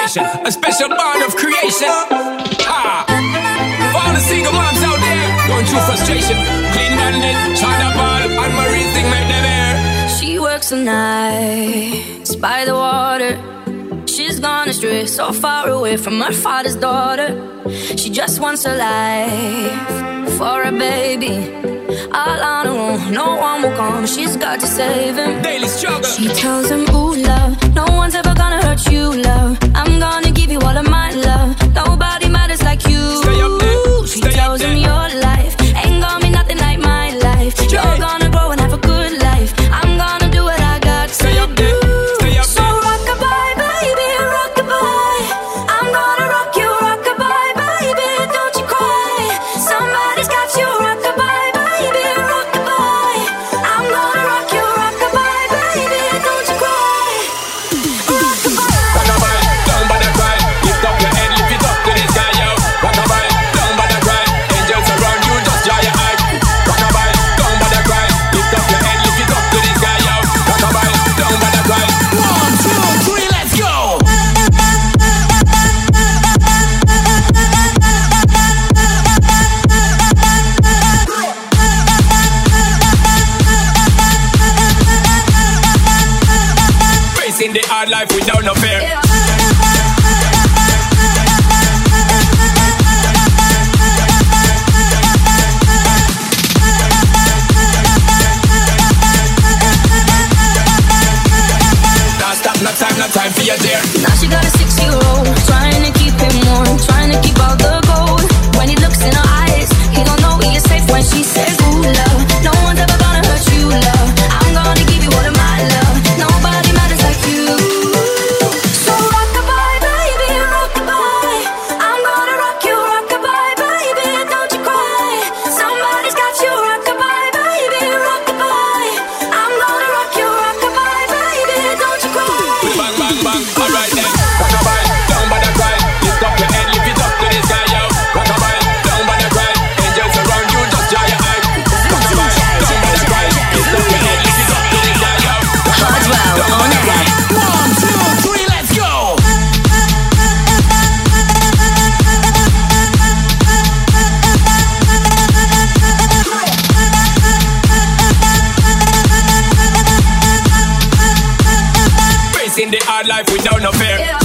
sensation, a special bond of creation. Ah, for all the single moms out there going through frustration, Clean Bandit, China Ball, and Marie thing make them air. She works the nights by the water. She's gone astray, so far away from her father's daughter. She just wants a life for a baby. All on her own, no one will come. She's got to save him. Daily struggle. She tells him, ooh, love, no one's ever gonna hurt you, love. I'm gonna give you all of my love. Nobody matters like you. Stay up there. She tells him your life ain't gonna be nothing like my life. You're gonna grow and have a good life. I'm gonna do what I got to do. So rock-a-bye, baby, rock-a-bye. I'm gonna rock you, rock-a-bye, baby, don't you cry. Somebody's got you, rock-a-bye, baby, rock-a-bye. I'm gonna rock you, rock-a-bye, baby, don't you cry. Rock-a-bye. Rock-a-bye, don't bother cry. Lift up your head, lift it up to the sky, yo. Rock-a-bye, don't bother cry. Angels around you, just dry your eye. Rock-a-bye, don't bother cry. Lift up your head, lift it up to the sky, yo. Rock-a-bye, don't bother cry. 1, 2, 3, let's go. Facing the hard life without no fear. No time for your dear. Now she got a 6-year-old, trying to keep him warm, trying to keep all the gold. When he looks in her eyes, he don't know he is safe when she says, ooh, love, no one's ever gonna hurt you, love. I'm gonna give you all of my love. Nobody matters like you. So rock-a-bye, baby, rock-a-bye. I'm gonna rock you, rock-a-bye, baby, don't you cry. Somebody's got you, rock-a-bye, baby, rock-a-bye. I'm gonna rock you, rock-a-bye, baby, don't you cry. Bang, bang, bang, alright then. Rock-a-bye, don't bother cry. Lift up your head, lift it up to the sky, yo. Rock-a-bye, don't bother cry. Angels around you, just dry your eye. Rock-a-bye, don't bother cry. Lift up your head, lift it up to the sky, yo. Hardwell on air. 1, 2, 3, let's go. Facing the hard life without no fear.